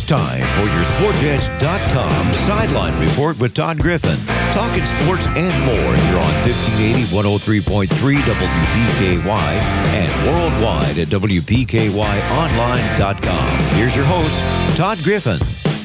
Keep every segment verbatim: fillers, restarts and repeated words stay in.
It's time for your Sports Edge dot com Sideline Report with Todd Griffin. Talking sports and more here on fifteen eighty, one oh three point three W P K Y and worldwide at W P K Y online dot com. Here's your host, Todd Griffin.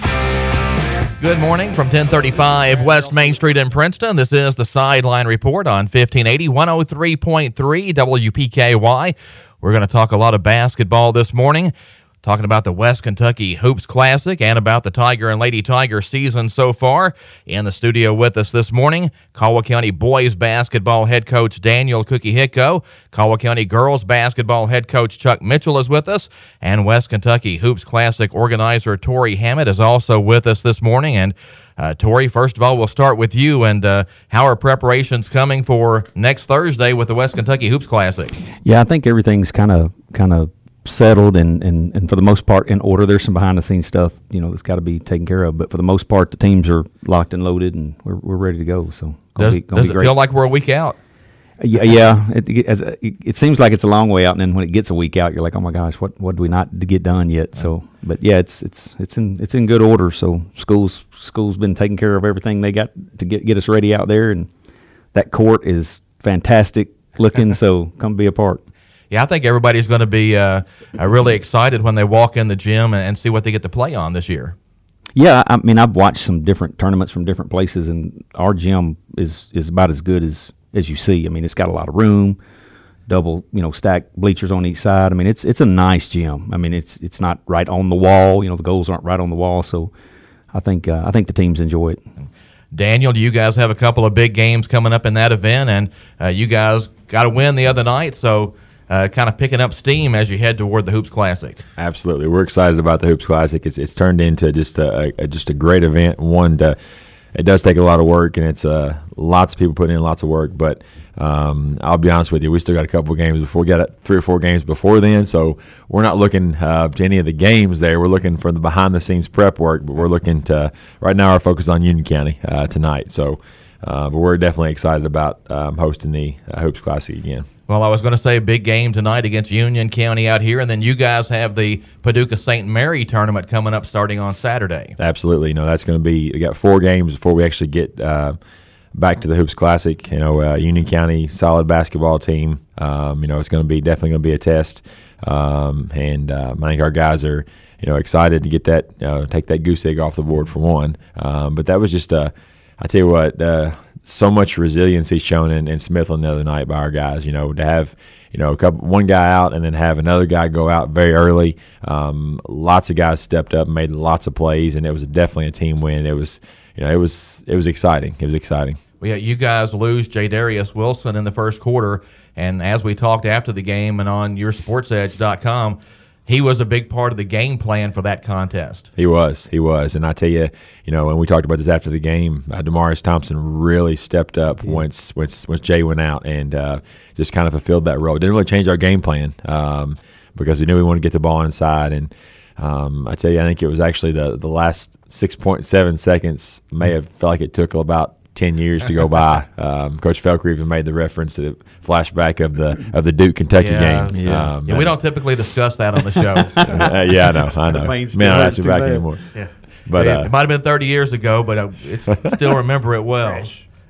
Good morning from ten thirty-five West Main Street in Princeton. This is the Sideline Report on fifteen eighty, one oh three point three W P K Y. We're going to talk a lot of basketball this morning, talking about the West Kentucky Hoops Classic and about the Tiger and Lady Tiger season so far. In the studio with us this morning, Caldwell County boys basketball head coach Daniel Cookie Hicko. Caldwell County girls basketball head coach Chuck Mitchell is with us. And West Kentucky Hoops Classic organizer Tori Hammett is also with us this morning. And uh, Tori, first of all, we'll start with you. And uh, how are preparations coming for next Thursday with the West Kentucky Hoops Classic? Yeah, I think everything's kind of kind of settled and, and, and for the most part in order. There's some behind-the-scenes stuff, you know, that's got to be taken care of. But for the most part, the teams are locked and loaded, and we're we're ready to go. So does, be, gonna does be it great. feel like we're a week out? Yeah, yeah. It, it, as a, it seems like it's a long way out, and then when it gets a week out, you're like, oh my gosh, what what do we not get done yet? So, but yeah, it's it's it's in it's in good order. So schools schools been taking care of everything they got to get get us ready out there, and that court is fantastic looking. So come be a part. Yeah, I think everybody's going to be uh, uh, really excited when they walk in the gym and, and see what they get to play on this year. Yeah, I mean, I've watched some different tournaments from different places, and our gym is, is about as good as, as you see. I mean, it's got a lot of room, double, you know, stacked bleachers on each side. I mean, it's it's a nice gym. I mean, it's it's not right on the wall. You know, the goals aren't right on the wall. So I think uh, I think the teams enjoy it. Daniel, you guys have a couple of big games coming up in that event, and uh, you guys got a win the other night, so Uh, kind of picking up steam as you head toward the Hoops Classic. Absolutely, we're excited about the Hoops Classic. It's it's turned into just a, a just a great event. One, to, it does take a lot of work, and it's uh, lots of people putting in lots of work. But um, I'll be honest with you, we still got a couple of games before. We got three or four games before then, so we're not looking uh, to any of the games there. We're looking for the behind the scenes prep work, but we're looking to right now. Our focus on Union County uh, tonight. So, uh, but we're definitely excited about um, hosting the uh, Hoops Classic again. Well, I was going to say a big game tonight against Union County out here, and then you guys have the Paducah Saint Mary tournament coming up starting on Saturday. Absolutely. You know, that's going to be – we got four games before we actually get uh, back to the Hoops Classic. You know, uh, Union County, solid basketball team. Um, you know, it's going to be definitely going to be a test. Um, and um, I think our guys are, you know, excited to get that uh, – take that goose egg off the board for one. Um, but that was just – I tell you what uh, – so much resiliency shown in, in Smithland the other night by our guys. You know, to have you know a couple, one guy out and then have another guy go out very early. Um, lots of guys stepped up and made lots of plays, and it was definitely a team win. It was, you know, it was it was exciting. It was exciting. Well, yeah, you guys lose Jadarius Wilson in the first quarter, and as we talked after the game and on your sports edge dot com, he was a big part of the game plan for that contest. He was. He was. And I tell you, you know, when we talked about this after the game, uh, Demarius Thompson really stepped up yeah. once, once once Jay went out and uh, just kind of fulfilled that role. It didn't really change our game plan um, because we knew we wanted to get the ball inside. And um, I tell you, I think it was actually the, the last six point seven seconds may have felt like it took about ten years to go by. Um, Coach Felker even made the reference to the flashback of the of the Duke Kentucky yeah, game. Yeah. Um, yeah, we don't typically discuss that on the show. uh, yeah, I know. I know. Man, I don't ask me back bad. anymore. Yeah, but it, uh, it might have been thirty years ago, but I it's, still remember it well.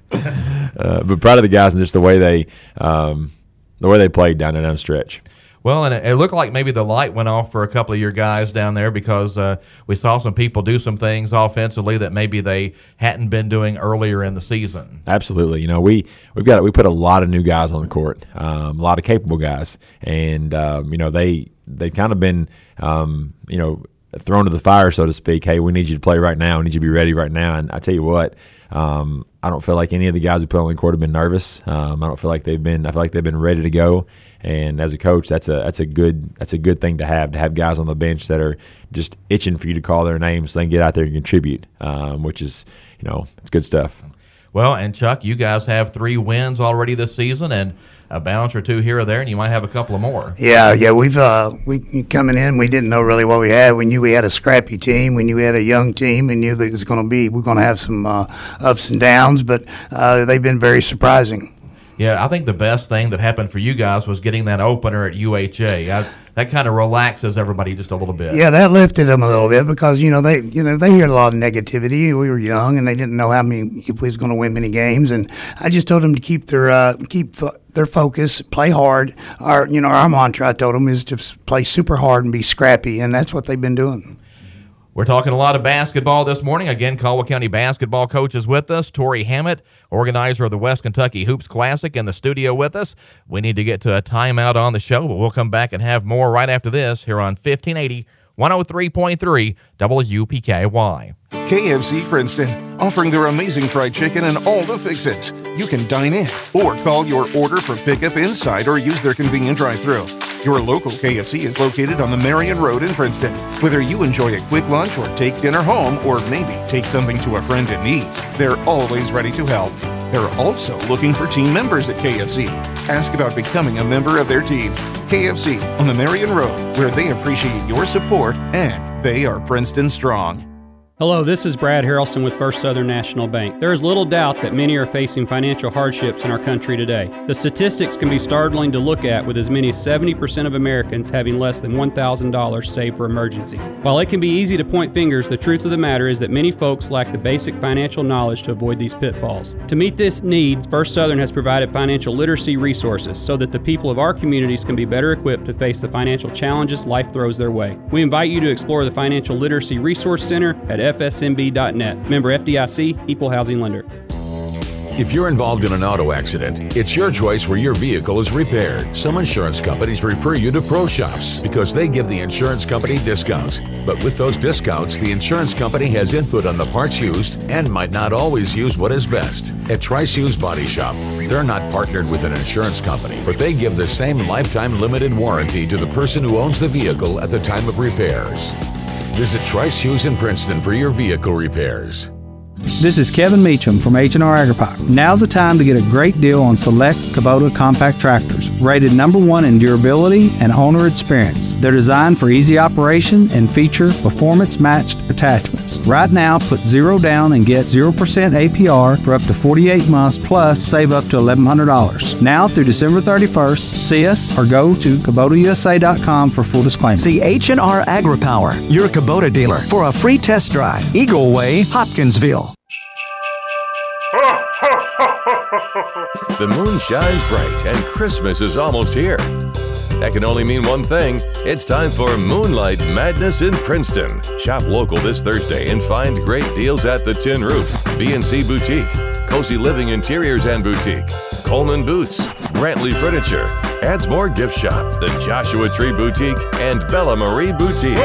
uh, but proud of the guys and just the way they um, the way they played down and down the stretch. Well, and it, it looked like maybe the light went off for a couple of your guys down there because uh, we saw some people do some things offensively that maybe they hadn't been doing earlier in the season. Absolutely. You know, we, we've got we put a lot of new guys on the court, um, a lot of capable guys. And, um, you know, they, they've kind of been, um, you know, thrown to the fire, so to speak. Hey, we need you to play right now. We need you to be ready right now. And I tell you what, um, I don't feel like any of the guys who put on the court have been nervous. Um, I don't feel like they've been. I feel like they've been ready to go. And as a coach, that's a that's a good that's a good thing to have to have guys on the bench that are just itching for you to call their names so they can get out there and contribute, um, which is you know it's good stuff. Well, and Chuck, you guys have three wins already this season, and a bounce or two here or there, and you might have a couple of more. Yeah, yeah, we've uh, we coming in, we didn't know really what we had. We knew we had a scrappy team. We knew we had a young team. We knew that it was going to be we're going to have some uh, ups and downs, but uh, they've been very surprising. Yeah, I think the best thing that happened for you guys was getting that opener at U H A. I, that kind of relaxes everybody just a little bit. Yeah, that lifted them a little bit because you know they you know they hear a lot of negativity. We were young and they didn't know how many if we was going to win many games, and I just told them to keep their uh, keep fo- their focus, play hard. Our you know our mantra I told them is to play super hard and be scrappy, and that's what they've been doing. We're talking a lot of basketball this morning. Again, Caldwell County basketball coach is with us. Tori Hammett, organizer of the West Kentucky Hoops Classic, in the studio with us. We need to get to a timeout on the show, but we'll come back and have more right after this here on fifteen eighty, one oh three point three W P K Y. K F C Princeton, offering their amazing fried chicken and all the fix-its. You can dine in or call your order for pickup inside or use their convenient drive-thru. Your local K F C is located on the Marion Road in Princeton. Whether you enjoy a quick lunch or take dinner home or maybe take something to a friend in need, they're always ready to help. They're also looking for team members at K F C. Ask about becoming a member of their team. K F C on the Marion Road, where they appreciate your support and they are Princeton strong. Hello, this is Brad Harrelson with First Southern National Bank. There is little doubt that many are facing financial hardships in our country today. The statistics can be startling to look at, with as many as seventy percent of Americans having less than one thousand dollars saved for emergencies. While it can be easy to point fingers, the truth of the matter is that many folks lack the basic financial knowledge to avoid these pitfalls. To meet this need, First Southern has provided financial literacy resources so that the people of our communities can be better equipped to face the financial challenges life throws their way. We invite you to explore the Financial Literacy Resource Center at F S M B dot net. Member F D I C, Equal Housing Lender. If you're involved in an auto accident, it's your choice where your vehicle is repaired. Some insurance companies refer you to Pro Shops because they give the insurance company discounts. But with those discounts, the insurance company has input on the parts used and might not always use what is best. At Trice Used Body Shop, they're not partnered with an insurance company, but they give the same lifetime limited warranty to the person who owns the vehicle at the time of repairs. Visit Trice Hughes in Princeton for your vehicle repairs. This is Kevin Meacham from H and R AgriPower. Now's the time to get a great deal on select Kubota compact tractors, rated number one in durability and owner experience. They're designed for easy operation and feature performance-matched attachments. Right now, put zero down and get zero percent A P R for up to forty-eight months, plus save up to eleven hundred dollars. Now through December thirty-first, see us or go to Kubota U S A dot com for full disclaimer. See H and R AgriPower, your Kubota dealer, for a free test drive. Eagle Way, Hopkinsville. The moon shines bright and Christmas is almost here. That can only mean one thing. It's time for Moonlight Madness in Princeton. Shop local this Thursday and find great deals at the Tin Roof, B and C Boutique, Cozy Living Interiors and Boutique, Coleman Boots, Brantley Furniture, Adsmore Gift Shop, the Joshua Tree Boutique, and Bella Marie Boutique.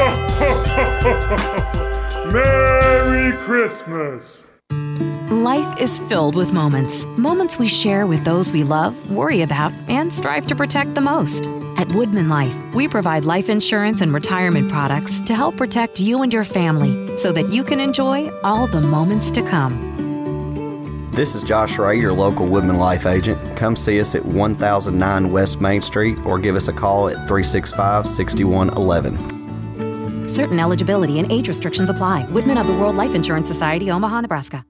Merry Christmas! Life is filled with moments. Moments we share with those we love, worry about, and strive to protect the most. At Woodman Life, we provide life insurance and retirement products to help protect you and your family so that you can enjoy all the moments to come. This is Josh Ray, your local Woodman Life agent. Come see us at one thousand nine West Main Street or give us a call at three six five, six one one one. Certain eligibility and age restrictions apply. Woodman of the World Life Insurance Society, Omaha, Nebraska.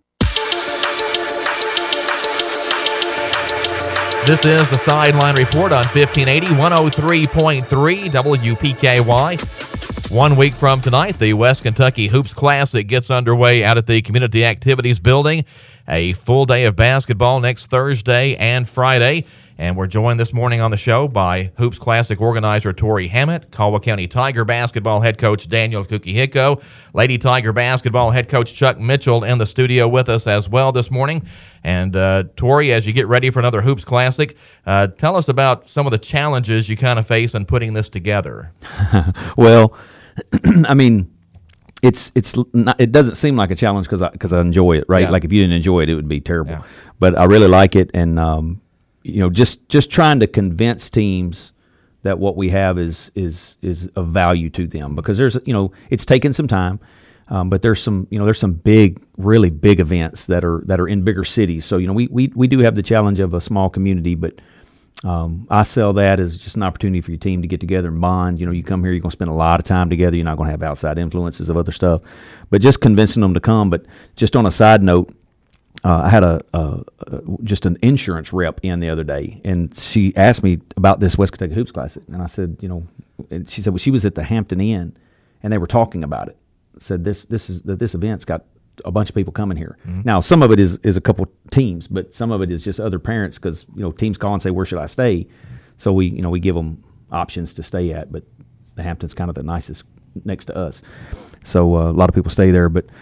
This is the Sideline Report on fifteen eighty, one oh three point three W P K Y. One week from tonight, the West Kentucky Hoops Classic gets underway out at the Community Activities Building. A full day of basketball next Thursday and Friday. And we're joined this morning on the show by Hoops Classic organizer Tori Hammett, Caldwell County Tiger basketball head coach Daniel Kukihiko, Lady Tiger basketball head coach Chuck Mitchell in the studio with us as well this morning. And uh, Tori, as you get ready for another Hoops Classic, uh, tell us about some of the challenges you kind of face in putting this together. Well, I mean, it's it's not, it doesn't seem like a challenge because I because I enjoy it, right? Yeah. Like if you didn't enjoy it, it would be terrible. Yeah. But I really like it, and um, you know, just just trying to convince teams that what we have is is is of value to them, because there's you know it's taken some time, um, but there's some you know there's some big, really big events that are that are in bigger cities. So you know we we we do have the challenge of a small community, but um, I sell that as just an opportunity for your team to get together and bond. You know, you come here, you're going to spend a lot of time together. You're not going to have outside influences of other stuff, but just convincing them to come. But just on a side note, uh, I had a, a, a just an insurance rep in the other day, and she asked me about this West Kentucky Hoops Classic, and I said, you know, and she said, well, she was at the Hampton Inn, and they were talking about it. Said this this is that this event's got a bunch of people coming here. Mm-hmm. Now, some of it is is a couple teams, but some of it is just other parents because you know teams call and say, where should I stay? So we you know we give them options to stay at, but the Hampton's kind of the nicest next to us. So uh, a lot of people stay there, but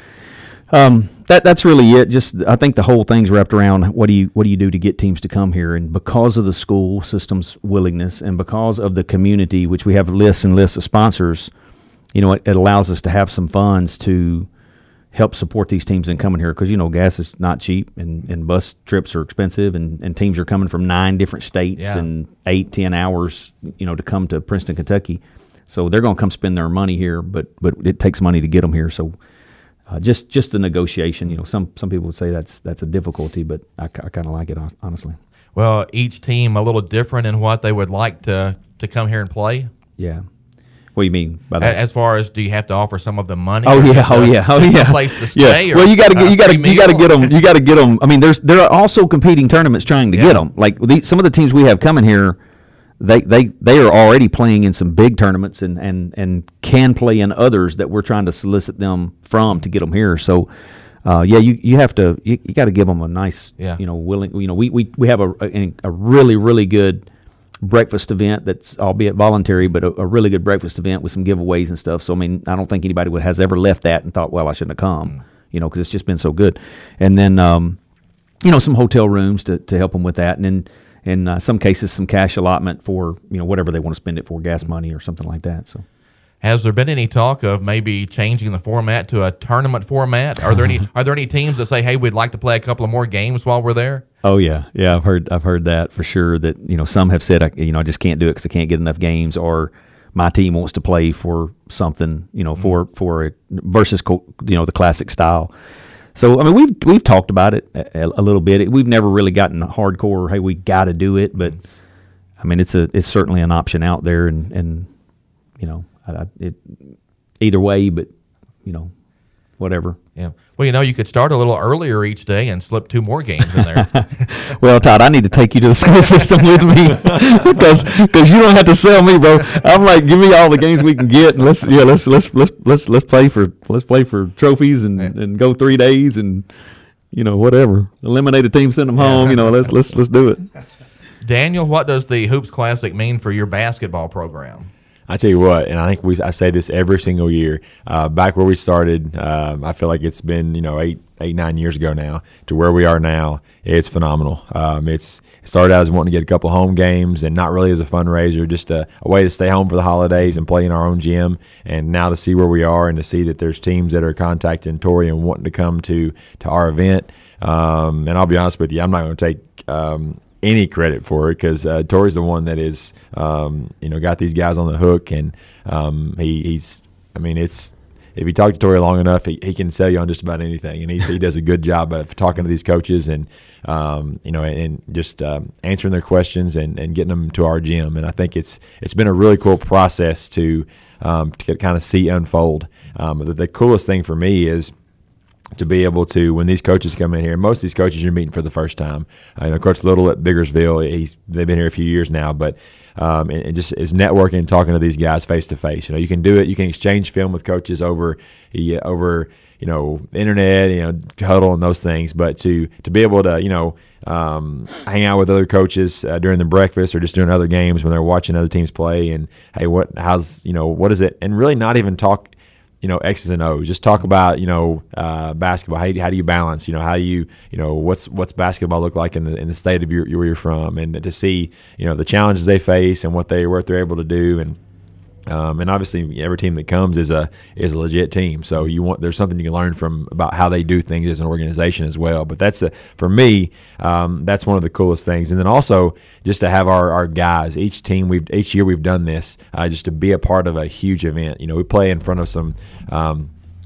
um, that that's really it. Just I think the whole thing's wrapped around what do you what do you do to get teams to come here, and because of the school system's willingness and because of the community, which we have lists and lists of sponsors, you know, it, it allows us to have some funds to help support these teams in coming here because, you know, gas is not cheap and, and bus trips are expensive and, and teams are coming from nine different states yeah. and eight, ten hours, you know, to come to Princeton, Kentucky. So they're going to come spend their money here, but but it takes money to get them here. So uh, just just the negotiation, you know, some some people would say that's that's a difficulty, but I, I kind of like it, honestly. Well, each team a little different in what they would like to, to come here and play? Yeah. What do you mean by that? As far as, do you have to offer some of the money? Oh yeah, oh yeah, oh yeah. A place to stay. Yeah. Or well, you got to get you got to you got to meal? get them. You got to get them. I mean, there's there are also competing tournaments trying to Yeah. get them. Like these, some of the teams we have coming here, they they they are already playing in some big tournaments and and and can play in others that we're trying to solicit them from to get them here. So. Uh, yeah, you, you have to you, you got to give them a nice, Yeah. you know, willing. You know, we, we, we have a, a a really really good breakfast event that's albeit voluntary, but a, a really good breakfast event with some giveaways and stuff. So I mean, I don't think anybody would, has ever left that and thought, well, I shouldn't have come, mm. you know, because it's just been so good. And then, um, you know, some hotel rooms to, to help them with that, and then in uh, some cases, some cash allotment for you know whatever they want to spend it for, gas money or something like that. So. Has there been any talk of maybe changing the format to a tournament format? Are there any Are there any teams that say, "Hey, we'd like to play a couple of more games while we're there"? Oh yeah, yeah. I've heard I've heard that for sure. That you know some have said, I, you know, I just can't do it because I can't get enough games, or my team wants to play for something, you know, for for a, versus you know the classic style. So I mean, we've we've talked about it a, a little bit. We've never really gotten hardcore. Hey, we got to do it, but I mean, it's a it's certainly an option out there, and and you know. I, it, either way, but you know, whatever. Yeah. Well, you know, you could start a little earlier each day and slip two more games in there. Well, Todd, I need to take you to the school system with me because because you don't have to sell me, bro. I'm like, give me all the games we can get, and let's yeah, let's let's let's let's let's play for let's play for trophies and, yeah. and go three days and you know whatever. Eliminate a team, send them home. You know, let's let's let's do it. Daniel, what does the Hoops Classic mean for your basketball program? I tell you what, and I think we I say this every single year. Uh, back where we started, um, I feel like it's been you know eight, eight, nine years ago now to where we are now. It's phenomenal. Um, it's it started out as wanting to get a couple home games and not really as a fundraiser, just a, a way to stay home for the holidays and play in our own gym. And now to see where we are and to see that there's teams that are contacting Tori and wanting to come to to our event. Um, and I'll be honest with you, I'm not going to take. Um, any credit for it because uh, Tori's the one that is, um, you know, got these guys on the hook, and um, he, he's, I mean, it's if you talk to Tori long enough, he, he can sell you on just about anything, and he he does a good job of talking to these coaches and, um, you know, and, and just um, answering their questions and, and getting them to our gym, and I think it's it's been a really cool process to um, to kind of see unfold. Um, the, the coolest thing for me is to be able to, when these coaches come in here, most of these coaches you're meeting for the first time. Uh, you know, Coach Little at Biggersville, he's they've been here a few years now, but um, and, and just is networking and talking to these guys face to face. You know, you can do it. You can exchange film with coaches over uh, over you know internet, you know, Huddle and those things. But to to be able to you know um, hang out with other coaches uh, during the breakfast or just during other games when they're watching other teams play, and hey, what how's you know what is it, and really not even talk. You know, X's and O's. Just talk about, you know, uh, basketball. How, how do you balance? You know, how do you, you know, what's what's basketball look like in the in the state of your, where you're from, and to see, you know, the challenges they face and what they what they're able to do, and um, and obviously every team that comes is a is a legit team. So you want there's something you can learn from about how they do things as an organization as well. But that's a, for me, um, that's one of the coolest things. And then also just to have our, our guys, each team we've each year we've done this, uh, just to be a part of a huge event. You know, we play in front of some. Um,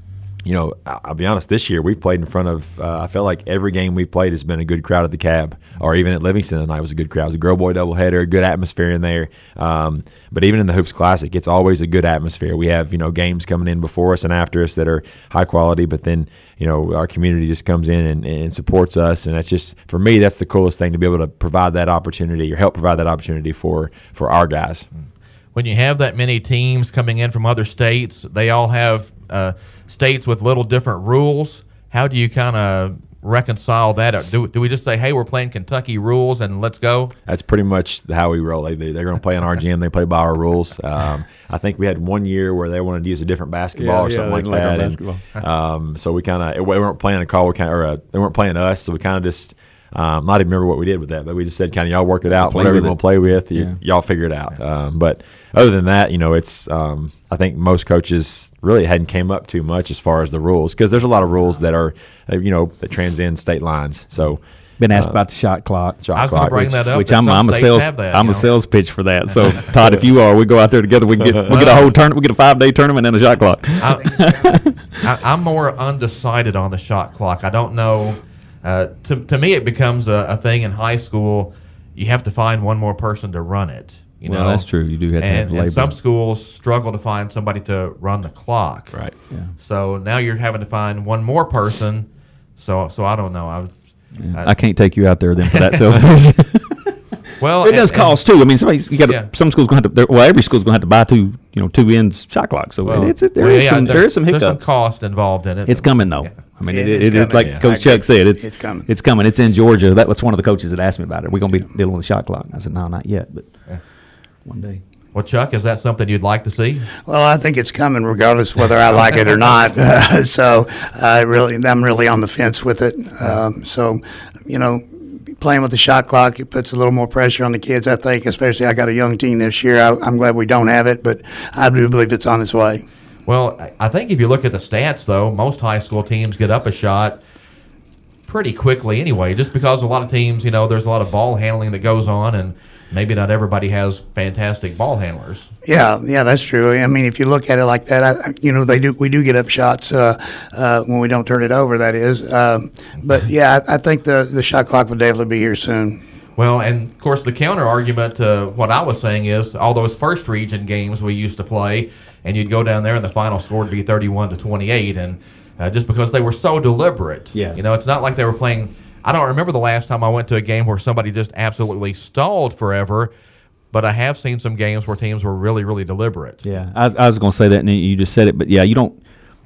you know, I'll be honest, this year we've played in front of, uh, I feel like every game we've played has been a good crowd at the Cab, or even at Livingston tonight was a good crowd. It was a Girl Boy doubleheader, good atmosphere in there. Um, but even in the Hoops Classic, it's always a good atmosphere. We have, you know, games coming in before us and after us that are high quality, but then, you know, our community just comes in and, and supports us. And that's just, for me, that's the coolest thing, to be able to provide that opportunity or help provide that opportunity for, for our guys. When you have that many teams coming in from other states, they all have uh, states with little different rules. How do you kind of reconcile that? Do, do we just say, hey, we're playing Kentucky rules and let's go? That's pretty much how we roll. They, they're going to play in our gym. They play by our rules. Um, I think we had one year where they wanted to use a different basketball Yeah, or yeah, something like they like our that. basketball. And, um, so we kind of we weren't playing a call. We kind or uh, they weren't playing us. So we kind of just um, not even remember what we did with that, but we just said, kind of, y'all work it out. Play Whatever with you it. want to play with, you, Yeah. y'all figure it out. Um, but other than that, you know, it's um, I think most coaches really hadn't came up too much as far as the rules, because there's a lot of rules that are, uh, you know, that transcend state lines. So. Been asked uh, about the shot clock. Shot I was going to clock, bring which- that up. Which that I'm, some I'm a states sales have that, I'm you a know. sales pitch for that. So Todd, if you are, we go out there together. We can get we get a whole tournament. We get a five day tournament and a shot clock. I, I, I'm more undecided on the shot clock. I don't know. Uh, to to me, it becomes a, a thing in high school. You have to find one more person to run it. You Well, know, that's true. You do have to and, have labor. and some schools struggle to find somebody to run the clock. Right. Yeah. So now you're having to find one more person. So so I don't know. I, Yeah. I, I can't take you out there then for that sales pitch. well, It does and- cost too. I mean, somebody's you got Yeah. some schools going to have to. Well, every school's going to have to buy two, you know, two ends shot clocks. So Well, it's it, there well, is yeah, some there is some There's some hiccups. cost involved in it. It's coming though. I mean, It it, is it, it, coming, like yeah. Coach Chuck said, it's It's coming. It's coming. It's in Georgia. That was one of the coaches that asked me about it. We're going to be dealing with the shot clock. I said, no, not yet, but one day. Well, Chuck, is that something you'd like to see? Well, I think it's coming regardless whether I like it or not. so I really, I'm really on the fence with it. Um, so, you know, playing with the shot clock, it puts a little more pressure on the kids, I think, especially I got a young team this year. I, I'm glad we don't have it, but I do believe it's on its way. Well, I- I think if you look at the stats, though, most high school teams get up a shot pretty quickly anyway, just because a lot of teams, you know, there's a lot of ball handling that goes on, and maybe not everybody has fantastic ball handlers. Yeah, yeah, that's true. I mean, if you look at it like that, I, you know, they do. We do get up shots uh, uh, when we don't turn it over. That is, um, but yeah, I, I think the the shot clock will definitely be here soon. Well, and of course, the counter argument to what I was saying is all those first region games we used to play, and you'd go down there and the final score would be thirty-one to twenty-eight, and uh, just because they were so deliberate. Yeah. You know, it's not like they were playing. I don't remember the last time I went to a game where somebody just absolutely stalled forever, but I have seen some games where teams were really, really deliberate. Yeah, I, I was going to say that, and you just said it, but yeah, you don't.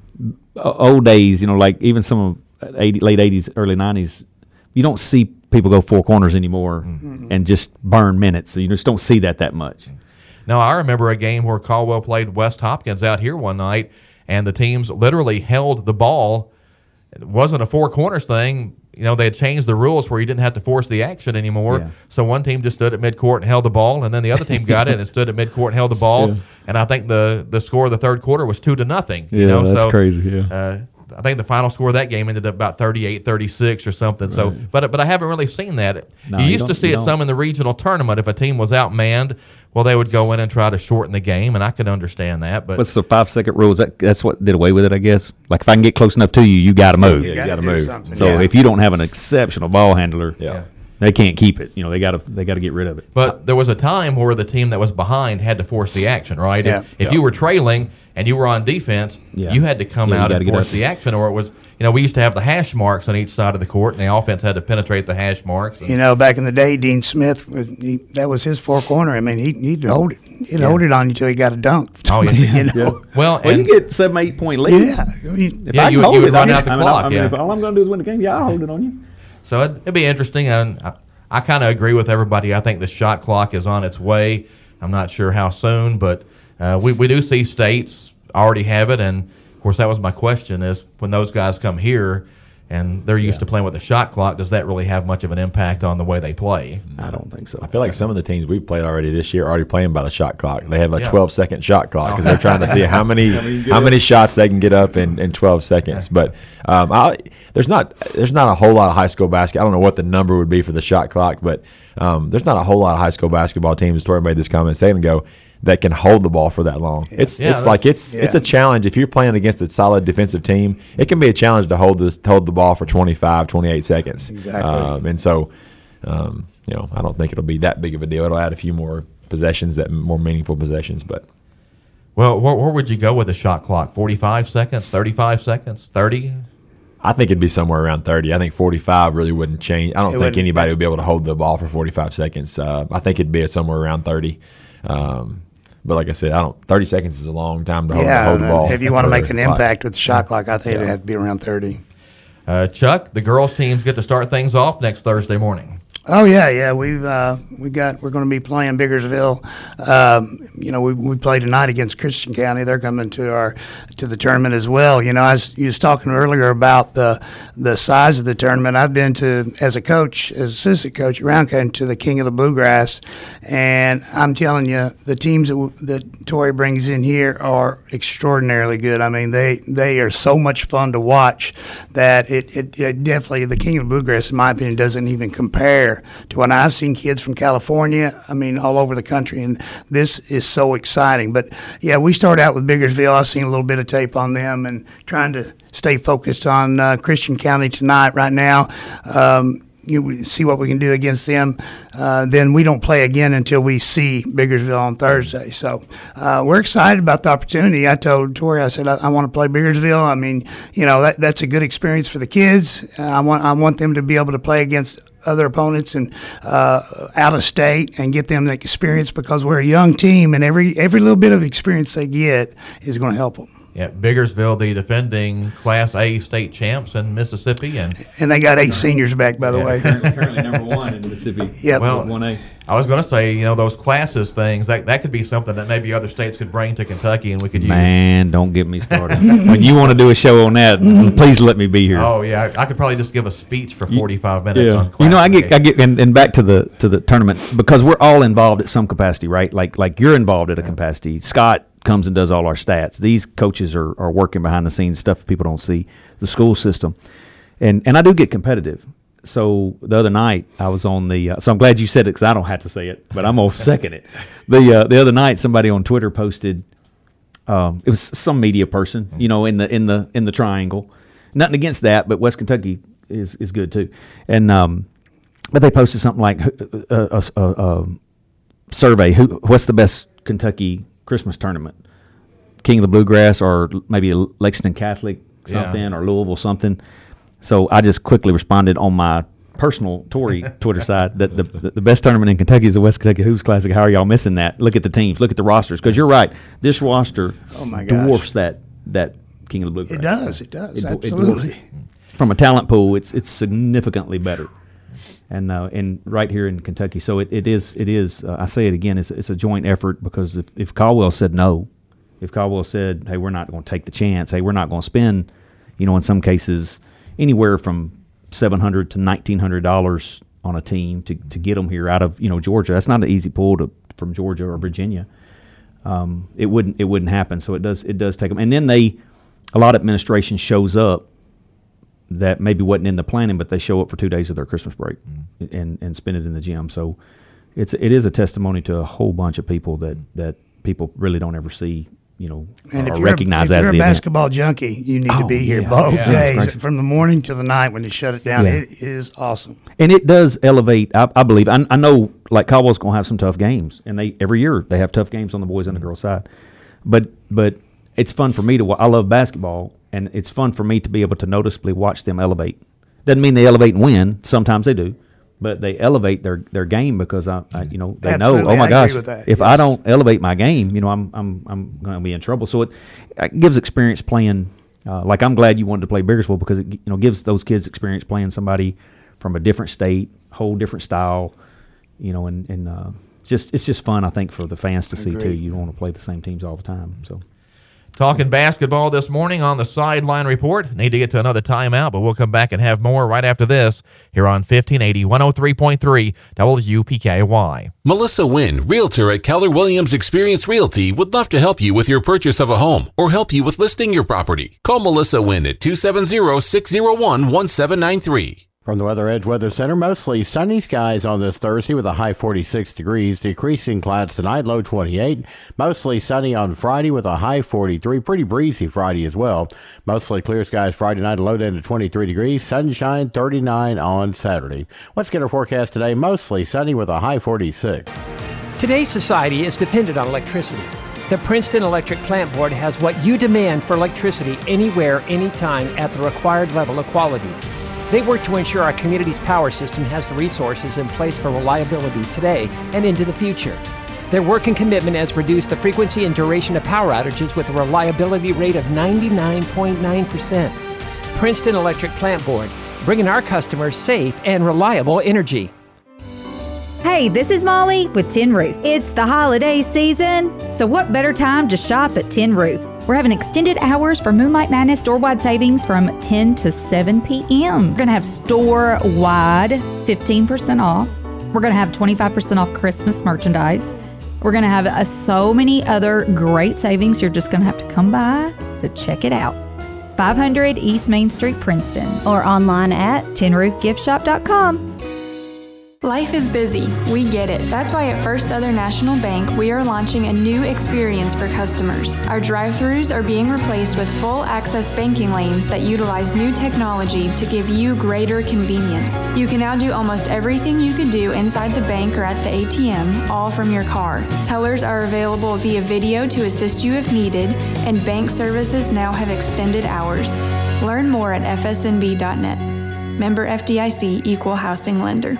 o- Old days, you know, like even some of eighty, late eighties, early nineties, you don't see people go four corners anymore and just burn minutes. So you just don't see that that much. Now, I remember a game where Caldwell played West Hopkins out here one night, and the teams literally held the ball. It wasn't a four corners thing. You know, they had changed the rules where you didn't have to force the action anymore. Yeah. So one team just stood at midcourt and held the ball, and then the other team got it and stood at midcourt and held the ball. Yeah. And I think the, the score of the third quarter was two to nothing. Yeah, you know? that's so, crazy, yeah. Uh, I think the final score of that game ended up about thirty-eight thirty-six or something. So, but but I haven't really seen that. No, you you used to don't- see you it don't. some in the regional tournament. If a team was outmanned, well, they would go in and try to shorten the game, and I could understand that. But What's the five second rule? Is that that's what did away with it? I guess. Like if I can get close enough to you, you got to move. Yeah, you got to move. So Yeah. if you don't have an exceptional ball handler, Yeah. they can't keep it. You know, they got to they got to get rid of it. But there was a time where the team that was behind had to force the action, right? Yeah. If, if you were trailing and you were on defense, Yeah. you had to come Yeah, you out gotta and get force up. the action, or it was, you know, we used to have the hash marks on each side of the court, and the offense had to penetrate the hash marks. And, You know, back in the day, Dean Smith, was- he, that was his four corner. I mean, he, he'd hold it. He'd hold it on you till he got a dunk. Oh, yeah. you know? well, Well, and you get seven, eight point lead. Yeah. I mean, If Yeah, I you can would- hold you would it, run I, out the I mean, clock, I mean, yeah. if all I'm going to do is win the game, yeah, I'll hold it on you. so it'd, it'd be interesting. And I, I kind of agree with everybody. I think the shot clock is on its way. I'm not sure how soon, but uh, we, we do see states already have it. And, of course, that was my question is when those guys come here and they're used to playing with a shot clock, does that really have much of an impact on the way they play? I don't think so. I feel like some of the teams we've played already this year are already playing by the shot clock. They have a Yeah. twelve second shot clock because they're trying to see how many how many shots they can get up in, in twelve seconds. But um, I, there's not there's not a whole lot of high school basketball. I don't know what the number would be for the shot clock, but um, there's not a whole lot of high school basketball teams. Tori made this comment a second ago that can hold the ball for that long. Yeah. It's yeah, it's like it's yeah. it's a challenge. If you're playing against a solid defensive team, it can be a challenge to hold this to hold the ball for twenty-five, twenty-eight seconds. Exactly. Um, and so, um, you know, I don't think it'll be that big of a deal. It'll add a few more possessions, that more meaningful possessions, but. Well, where, where would you go with the shot clock? forty-five seconds, thirty-five seconds, thirty? I think it'd be somewhere around thirty. I think forty-five really wouldn't change. I don't it think anybody would be able to hold the ball for forty-five seconds. Uh, I think it'd be somewhere around thirty. Um, but like I said, I don't. thirty seconds is a long time to hold, yeah, hold the ball. If you want to make an impact with the shot clock, I think yeah. it'd have to be around thirty. Uh, Chuck, the girls' teams get to start things off next Thursday morning. Oh yeah, yeah. We've uh, we got we're going to be playing Biggersville. Um, you know, we we play tonight against Christian County. They're coming to our to the tournament as well. You know, I was, you was talking earlier about the the size of the tournament. I've been to as a coach, as assistant coach around County to the King of the Bluegrass, and I'm telling you, the teams that, that Tori brings in here are extraordinarily good. I mean, they they are so much fun to watch that it it, it definitely the King of the Bluegrass, in my opinion, doesn't even compare to when I've seen kids from California, I mean, all over the country, and this is so exciting. But, yeah, we started out with Biggersville. I've seen a little bit of tape on them and trying to stay focused on uh, Christian County tonight right now. Um, you see what we can do against them. Uh, then we don't play again until we see Biggersville on Thursday. So uh, we're excited about the opportunity. I told Tori, I said, I, I want to play Biggersville. I mean, you know, that, that's a good experience for the kids. Uh, I want I want them to be able to play against other opponents and uh, out of state and get them the experience because we're a young team, and every every little bit of experience they get is going to help them. Yeah, Biggersville, the defending Class A state champs in Mississippi, and and they got eight seniors back, by the yeah, way. Currently, currently number one in Mississippi. Yeah, well, one A. I was going to say, you know, those classes things that that could be something that maybe other states could bring to Kentucky, and we could use. Man, don't get me started. When you want to do a show on that, please let me be here. Oh yeah, I, I could probably just give a speech for forty-five minutes yeah. on. You know, I get I get and, and back to the to the tournament because we're all involved at some capacity, right? Like like you're involved at a capacity. Scott comes and does all our stats. These coaches are, are working behind the scenes, stuff people don't see, the school system. And and I do get competitive. So the other night I was on the uh, – so I'm glad you said it because I don't have to say it, but I'm going to second it. The uh, the other night somebody on Twitter posted um, – it was some media person, you know, in the in the in the triangle. Nothing against that, but West Kentucky is, is good too. And um, but they posted something like a, a, a, a survey, who what's the best Kentucky – Christmas tournament, King of the Bluegrass, or maybe a Lexington Catholic something, yeah. or Louisville something. So I just quickly responded on my personal Tory Twitter side that the, the the best tournament in Kentucky is the West Kentucky Hoops Classic. How are y'all missing that? Look at the teams, look at the rosters, because you're right. This roster oh my dwarfs that that King of the Bluegrass. It does. It does. It, Absolutely. It From a talent pool, it's it's significantly better. And uh, and right here in Kentucky, so it, it is it is. Uh, I say it again. It's it's a joint effort because if, if Caldwell said no, if Caldwell said, hey, we're not going to take the chance, hey, we're not going to spend, you know, in some cases anywhere from seven hundred to nineteen hundred dollars on a team to, to get them here out of you know Georgia. That's not an easy pull to from Georgia or Virginia. Um, it wouldn't it wouldn't happen. So it does it does take them, and then they a lot of administration shows up that maybe wasn't in the planning, but they show up for two days of their Christmas break mm. and, and spend it in the gym. So it's it is a testimony to a whole bunch of people that, that people really don't ever see, you know, and or if recognize you're, if as you're the a event. basketball junkie, you need oh, to be here yeah, both yeah. days, from the morning to the night when they shut it down. Yeah. It is awesome. And it does elevate, I, I believe. I, I know, like, Caldwell's going to have some tough games, and they every year they have tough games on the boys and the girls side. But but it's fun for me to – I love basketball, and it's fun for me to be able to noticeably watch them elevate. Doesn't mean they elevate and win. Sometimes they do, but they elevate their, their game because I, I you know they Absolutely. know. Oh my I gosh! agree with that. If Yes. I don't elevate my game, you know I'm I'm I'm going to be in trouble. So it, it gives experience playing. Uh, like I'm glad you wanted to play Biggersville because it you know gives those kids experience playing somebody from a different state, whole different style. You know, and and uh, just it's just fun I think for the fans to I see agree. too. You don't want to play the same teams all the time. So. Talking basketball this morning on the Sideline Report. Need to get to another timeout, but we'll come back and have more right after this here on fifteen eighty, one oh three point three W P K Y. Melissa Wynn, realtor at Keller Williams Experience Realty, would love to help you with your purchase of a home or help you with listing your property. Call Melissa Wynn at two seven zero, six zero one, one seven nine three. From the Weather Edge Weather Center, mostly sunny skies on this Thursday with a high forty-six degrees, decreasing clouds tonight, low twenty-eight. Mostly sunny on Friday with a high forty-three. Pretty breezy Friday as well. Mostly clear skies Friday night, a low down to twenty-three degrees. Sunshine thirty-nine on Saturday. Let's get our forecast today. Mostly sunny with a high forty-six. Today's society is dependent on electricity. The Princeton Electric Plant Board has what you demand for electricity anywhere, anytime at the required level of quality. They work to ensure our community's power system has the resources in place for reliability today and into the future. Their work and commitment has reduced the frequency and duration of power outages with a reliability rate of ninety-nine point nine percent. Princeton Electric Plant Board, bringing our customers safe and reliable energy. Hey, this is Molly with Tin Roof. It's the holiday season, so what better time to shop at Tin Roof? We're having extended hours for Moonlight Madness store-wide savings from ten to seven p.m. We're going to have store-wide fifteen percent off. We're going to have twenty-five percent off Christmas merchandise. We're going to have uh, so many other great savings. You're just going to have to come by to check it out. five hundred East Main Street, Princeton. Or online at tin roof gift shop dot com. Life is busy. We get it. That's why at First Southern National Bank, we are launching a new experience for customers. Our drive-thrus are being replaced with full-access banking lanes that utilize new technology to give you greater convenience. You can now do almost everything you could do inside the bank or at the A T M, all from your car. Tellers are available via video to assist you if needed, and bank services now have extended hours. Learn more at f s n b dot net. Member F D I C, Equal Housing Lender.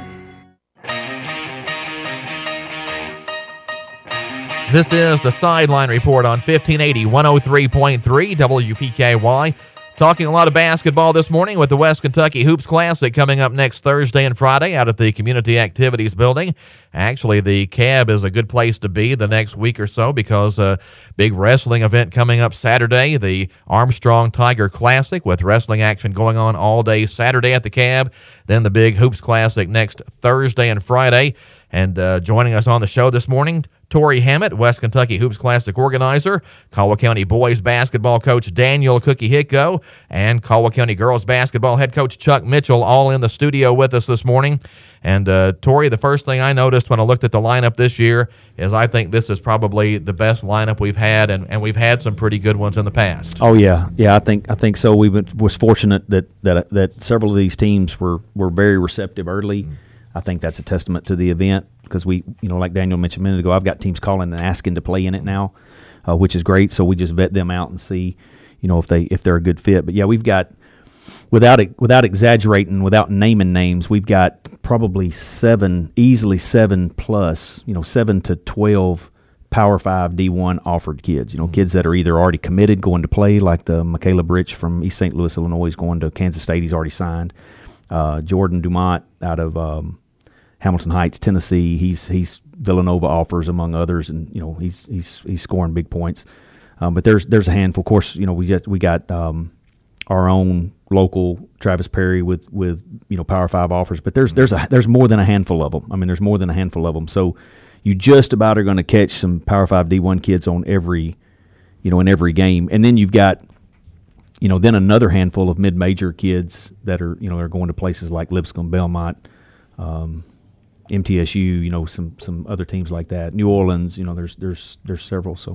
This is the Sideline Report on fifteen eighty, one oh three point three W P K Y. Talking a lot of basketball this morning with the West Kentucky Hoops Classic coming up next Thursday and Friday out at the Community Activities Building. Actually, the C A B is a good place to be the next week or so because a big wrestling event coming up Saturday, the Armstrong Tiger Classic, with wrestling action going on all day Saturday at the C A B. Then the big Hoops Classic next Thursday and Friday. And uh, joining us on the show this morning, Tori Hammett, West Kentucky Hoops Classic organizer, Caldwell County boys basketball coach Daniel Cookie Hicko, and Caldwell County girls basketball head coach Chuck Mitchell, all in the studio with us this morning. And uh, Tori, the first thing I noticed when I looked at the lineup this year is I think this is probably the best lineup we've had, and, and we've had some pretty good ones in the past. Oh yeah, yeah, I think I think so. We was fortunate that that that several of these teams were were very receptive early. Mm-hmm. I think that's a testament to the event because we, you know, like Daniel mentioned a minute ago, I've got teams calling and asking to play in it now, uh, which is great. So we just vet them out and see, you know, if they if they're a good fit. But yeah, we've got without without exaggerating, without naming names, we've got probably seven, easily seven plus, you know, seven to twelve Power Five D one offered kids. You know, mm-hmm. kids that are either already committed going to play, like the Michaela Britch from East Saint Louis, Illinois, is going to Kansas State. He's already signed. Uh, Jordan Dumont out of um, Hamilton Heights, Tennessee. He's he's Villanova offers among others, and you know he's he's he's scoring big points. Um, but there's there's a handful. Of course, you know we just we got um, our own local Travis Perry with with you know Power Five offers. But there's there's a there's more than a handful of them. I mean, there's more than a handful of them. So you just about are going to catch some Power Five D one kids on every, you know, in every game, and then you've got, you know, then another handful of mid-major kids that are, you know, are going to places like Lipscomb, Belmont, um, M T S U, you know, some some other teams like that. New Orleans, you know, there's there's there's several. So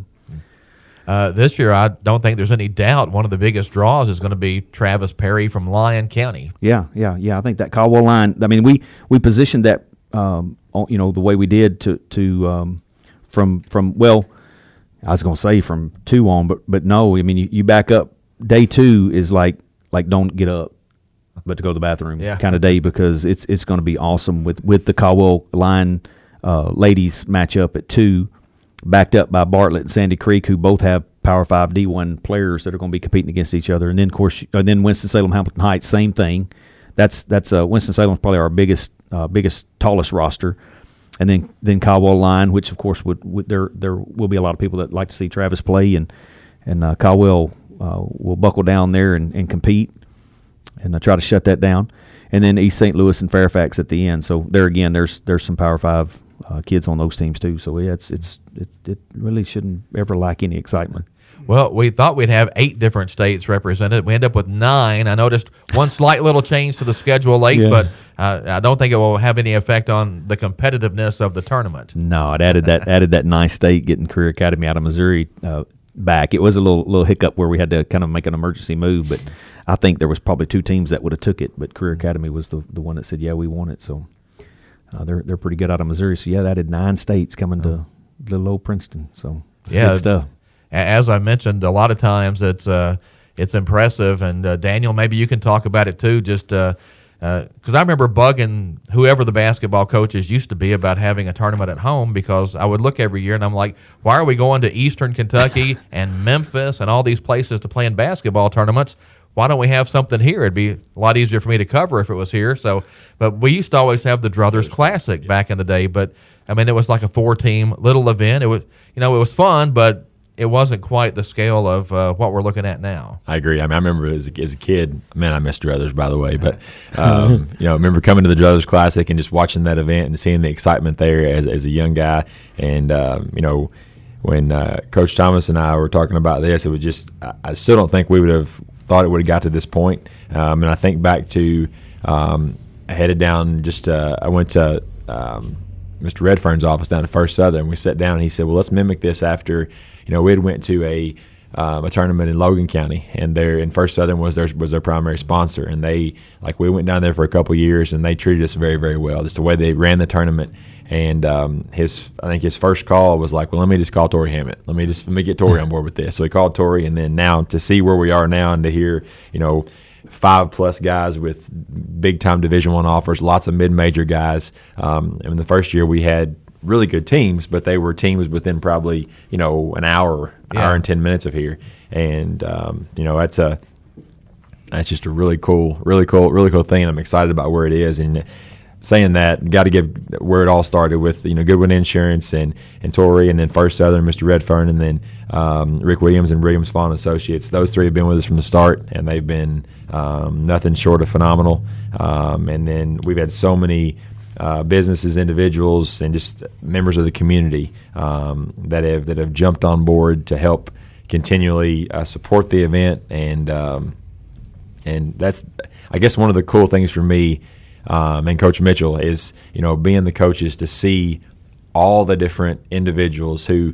uh, this year, I don't think there's any doubt one of the biggest draws is going to be Travis Perry from Lyon County. Yeah, yeah, yeah. I think that Caldwell line. I mean, we we positioned that, um, you know, the way we did to to um, from from well, I was going to say from two on, but but no. I mean, you, you back up. Day two is like like don't get up, but to go to the bathroom yeah. kind of day, because it's it's going to be awesome with, with the Caldwell line uh, ladies matchup at two, backed up by Bartlett and Sandy Creek, who both have Power Five D one players that are going to be competing against each other, and then of course and then Winston-Salem Hamilton Heights, same thing. That's that's uh, Winston-Salem is probably our biggest uh, biggest tallest roster, and then then Caldwell line, which of course would, would there there will be a lot of people that like to see Travis play, and and uh, Caldwell. Uh, we'll buckle down there and, and compete and uh, try to shut that down. And then East Saint Louis and Fairfax at the end. So there again, there's there's some Power Five uh, kids on those teams too. So yeah, it's it's it, it really shouldn't ever lack any excitement. Well, we thought we'd have eight different states represented. We end up with nine. I noticed one slight little change to the schedule late, Yeah. but uh, I don't think it will have any effect on the competitiveness of the tournament. No, it added that added that nice state getting Career Academy out of Missouri uh, back. It was a little little hiccup where we had to kind of make an emergency move, but I think there was probably two teams that would have took it, but Career Academy was the the one that said, yeah, we want it. So uh, they're they're pretty good out of Missouri. So yeah, that added nine states coming to little old Princeton. So it's Yeah. good stuff. As I mentioned, a lot of times it's uh, it's impressive, and uh, Daniel, maybe you can talk about it too. Just because uh, uh, I remember bugging whoever the basketball coaches used to be about having a tournament at home, because I would look every year and I'm like, why are we going to Eastern Kentucky and Memphis and all these places to play in basketball tournaments? Why don't we have something here? It'd be a lot easier for me to cover if it was here. So, but we used to always have the Druthers Classic back in the day. But I mean, it was like a four-team little event. It was, you know, it was fun, but it wasn't quite the scale of uh, what we're looking at now. I agree. I mean, I remember as a, as a kid, man, I miss Druthers, by the way. But, um, you know, I remember coming to the Druthers Classic and just watching that event and seeing the excitement there as, as a young guy. And, um, you know, when uh, Coach Thomas and I were talking about this, it was just, I, I still don't think we would have thought it would have got to this point. Um, and I think back to, um, I headed down just, uh, I went to um, Mister Redfern's office down at First Southern. We sat down and he said, well, let's mimic this after, you know, we had went to a um, a tournament in Logan County, and there in First Southern was their was their primary sponsor, and they like we went down there for a couple years, and they treated us very very well. Just the way they ran the tournament, and um, his I think his first call was like, well, let me just call Tori Hammett. Let me just let me get Tori on board with this. So he called Tori, and then now to see where we are now, and to hear you know five plus guys with big time Division One offers, lots of mid major guys. Um, and in the first year we had really good teams, but they were teams within probably you know an hour, Yeah. hour and ten minutes of here, and um, you know that's a that's just a really cool, really cool, really cool thing. I'm excited about where it is, and saying that, got to give where it all started with you know Goodwin Insurance and and Tori, and then First Southern, Mister Redfern, and then um, Rick Williams and Williams Fawn Associates. Those three have been with us from the start, and they've been um, nothing short of phenomenal. Um, and then we've had so many. Uh, businesses, individuals, and just members of the community um, that have that have jumped on board to help continually uh, support the event, and um, and that's I guess one of the cool things for me um, and Coach Mitchell is you know being the coaches to see all the different individuals who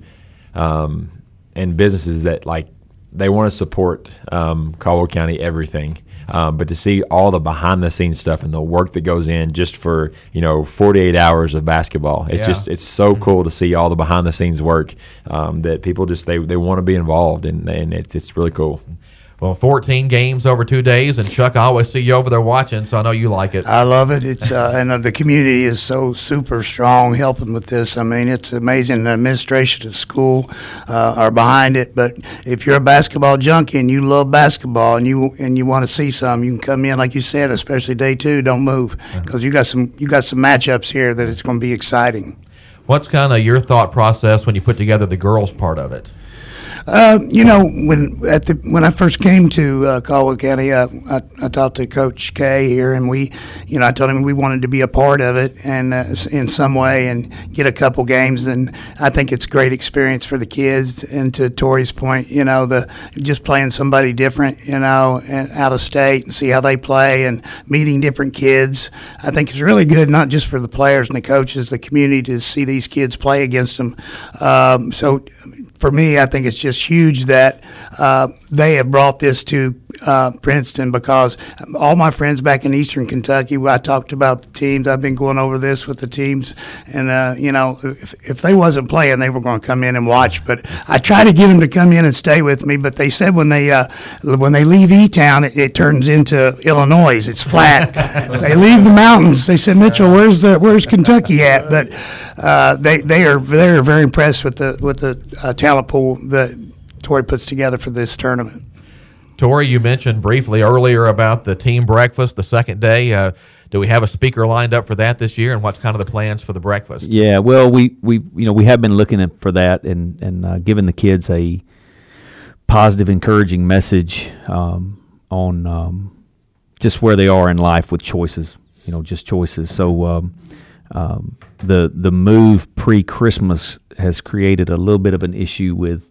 um, and businesses that like they want to support um, Caldwell County everything. Um, but to see all the behind-the-scenes stuff and the work that goes in just for you know forty-eight hours of basketball, it's Yeah. just it's so cool to see all the behind-the-scenes work um, that people just they, they want to be involved in, and it's it's really cool. Well, fourteen games over two days, and Chuck, I always see you over there watching, so I know you like it. I love it. It's uh, and uh, the community is so super strong helping with this. I mean, it's amazing. The administration at school uh, are behind it. But if you're a basketball junkie and you love basketball and you and you want to see some, you can come in, like you said, especially day two. Don't move because you got some you got some matchups here that it's going to be exciting. What's kind of your thought process when you put together the girls part of it? Uh, you know, when at the when I first came to uh, Caldwell County, uh, I, I talked to Coach K here, and we, you know, I told him we wanted to be a part of it and uh, in some way and get a couple games. And I think it's a great experience for the kids. And to Tori's point, you know, the just playing somebody different, you know, and out of state and see how they play and meeting different kids. I think it's really good, not just for the players and the coaches, the community to see these kids play against them. Um, so. For me, I think it's just huge that uh, they have brought this to uh, Princeton, because all my friends back in Eastern Kentucky, I talked about the teams. I've been going over this with the teams, and uh, you know, if, if they wasn't playing, they were going to come in and watch. But I try to get them to come in and stay with me. But they said when they uh, when they leave E-Town, it, it turns into Illinois. It's flat. They leave the mountains. They said, Mitchell, where's the where's Kentucky at? But uh, they they are they are very impressed with the with the uh, talent pool that Tori puts together for this tournament. Tori, you mentioned briefly earlier about the team breakfast the second day. Uh, do we have a speaker lined up for that this year, and what's kind of the plans for the breakfast? Yeah, well, we, we you know we have been looking at, for that and and uh, giving the kids a positive, encouraging message um, on um, just where they are in life with choices. You know, just choices. So um, um, the the move pre-Christmas has created a little bit of an issue with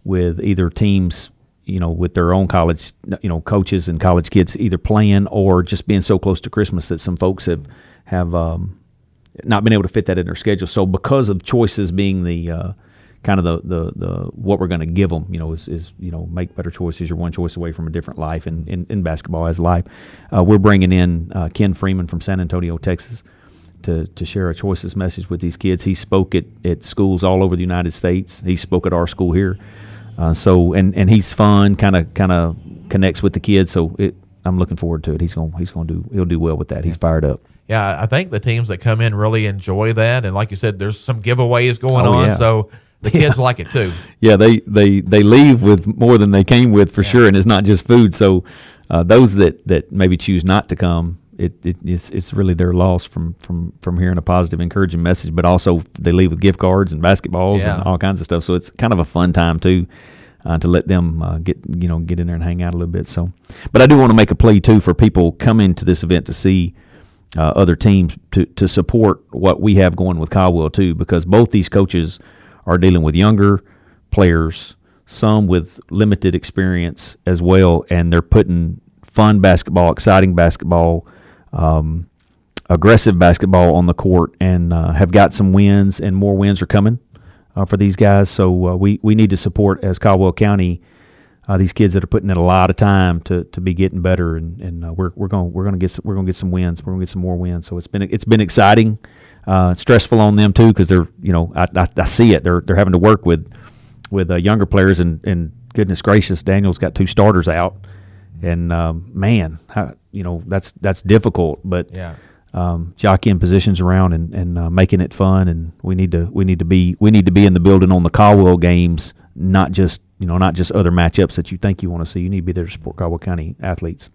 with either teams, you know, with their own college, you know, coaches and college kids either playing or just being so close to Christmas that some folks have have um, not been able to fit that in their schedule. So because of choices being the uh, kind of the, the, the what we're going to give them, you know, is, is, you know, make better choices. You're one choice away from a different life, and in, in basketball as life. Uh, we're bringing in uh, Ken Freeman from San Antonio, Texas, to, to share a choices message with these kids. He spoke at, at schools all over the United States. He spoke at our school here. Uh, so and, and he's fun, kind of kind of connects with the kids. So it, I'm looking forward to it. He's going he's going to do he'll do well with that. He's fired up. Yeah, I think the teams that come in really enjoy that, and like you said, there's some giveaways going Oh, on, yeah. so the kids Yeah. like it too. Yeah, they, they, they leave with more than they came with for Yeah. sure, and it's not just food. So uh, those that, that maybe choose not to come, it, it it's it's really their loss from, from, from hearing a positive, encouraging message. But also they leave with gift cards and basketballs Yeah. and all kinds of stuff. So it's kind of a fun time too. Uh, to let them uh, get you know get in there and hang out a little bit. So, but I do want to make a plea too for people coming to this event to see uh, other teams to to support what we have going with Caldwell too, because both these coaches are dealing with younger players, some with limited experience as well, and they're putting fun basketball, exciting basketball, um, aggressive basketball on the court, and uh, have got some wins, and more wins are coming. Uh, for these guys, so uh, we, we need to support, as Caldwell County, uh, these kids that are putting in a lot of time to, to be getting better, and, and uh, we're we're going we're going to get some, we're going to get some wins. We're going to get some more wins. So it's been it's been exciting, uh, stressful on them too, because they're you know I, I I see it. They're they're having to work with with uh, younger players, and, and goodness gracious, Daniel's got two starters out, and um, man, how, you know that's that's difficult, but Yeah. Um, jockeying positions around and, and uh, making it fun, and we need to we need to be we need to be in the building on the Caldwell games, not just you know not just other matchups that you think you want to see. You need to be there to support Caldwell County athletes.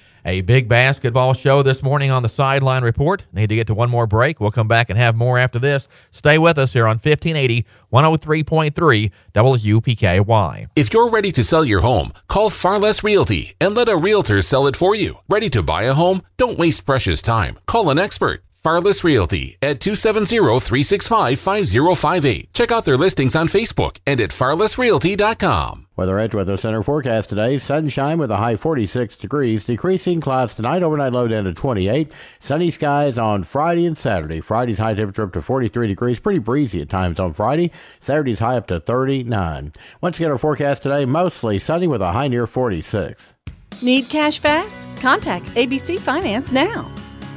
A big basketball show this morning on the Sideline Report. Need to get to one more break. We'll come back and have more after this. Stay with us here on fifteen eighty, one oh three point three W P K Y. If you're ready to sell your home, call Far Less Realty and let a realtor sell it for you. Ready to buy a home? Don't waste precious time. Call an expert. Farless Realty at two seven zero, three six five, five zero five eight. Check out their listings on Facebook and at farless realty dot com. Weather Edge Weather Center forecast today. Sunshine with a high forty-six degrees. Decreasing clouds tonight. Overnight low down to twenty-eight. Sunny skies on Friday and Saturday. Friday's high temperature up to forty-three degrees. Pretty breezy at times on Friday. Saturday's high up to thirty-nine. Once again, our forecast today, mostly sunny with a high near forty-six. Need cash fast? Contact A B C Finance now.